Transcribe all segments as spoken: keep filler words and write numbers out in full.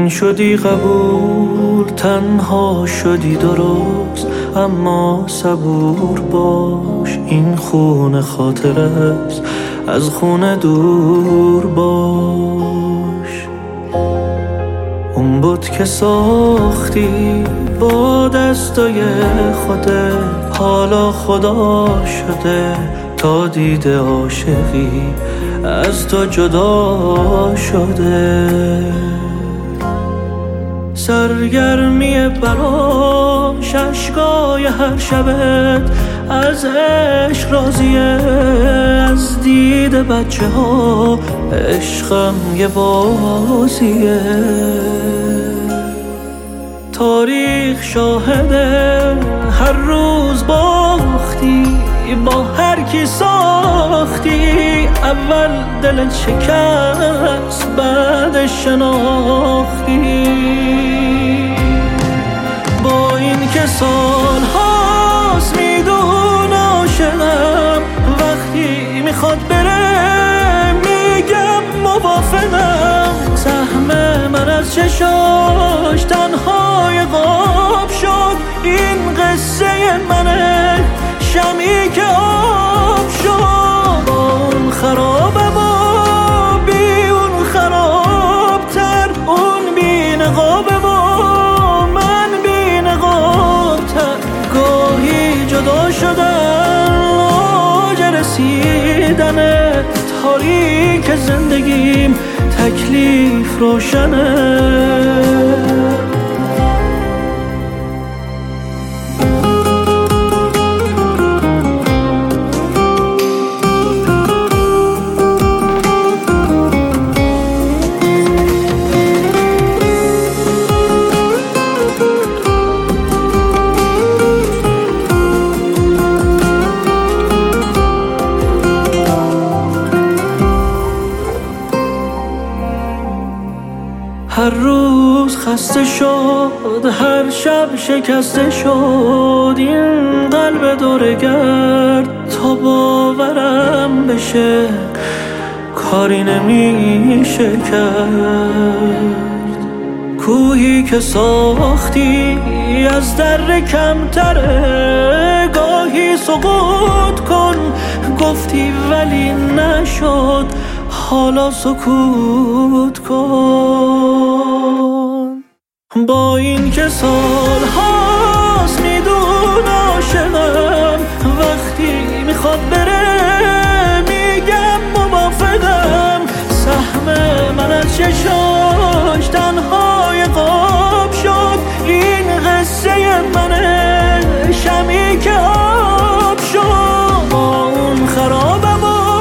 شدی قبول، تنها شدی درست، اما صبور باش، این خون خاطر است، از خون دور باش. اون بود که ساختی با دستای خودت، حالا خدا شده تا دیده عاشقی از تو جدا شده. سرگرمی براش اشکای هر شبت، از عشق راضیه، از دید بچه ها عشقم یه بازیه. تاریخ شاهده هر روز باختی، با هر کی ساختی، اول دلت شکست بعد شناختی. با این که سال هاست میدون عاشقم، وقتی میخواد بره میگم موافقم. سهم من از چشاش تنهای غاب شد، این قصه منه، شمی که آب شد. اون خرابه و بی اون خرابتر، اون بی نقابه و من بی نقابتر. گاهی جدا شدن اوج رسیدنه، تاریک زندگیم تکلیف روشنه. هر روز خسته شد، هر شب شکسته شد، این قلب دوره گرد تا باورم بشه کاری نمیشه کرد. کوهی که ساختی از در کمتره، گاهی سقوط کن گفتی ولی نشد، حالا سکوت کن. با این که سال هاست میدون عاشقم، وقتی میخواد بره میگم موافقم. سهم من از چشاش تنهای غاب شد، این قصه منه، شمی که آب شد. اون خرابه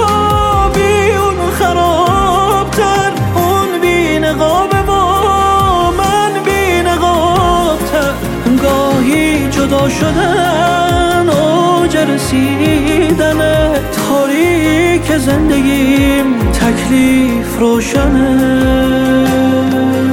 جدا شدن اوج رسیدنه، تاریک زندگیم تکلیف روشنه.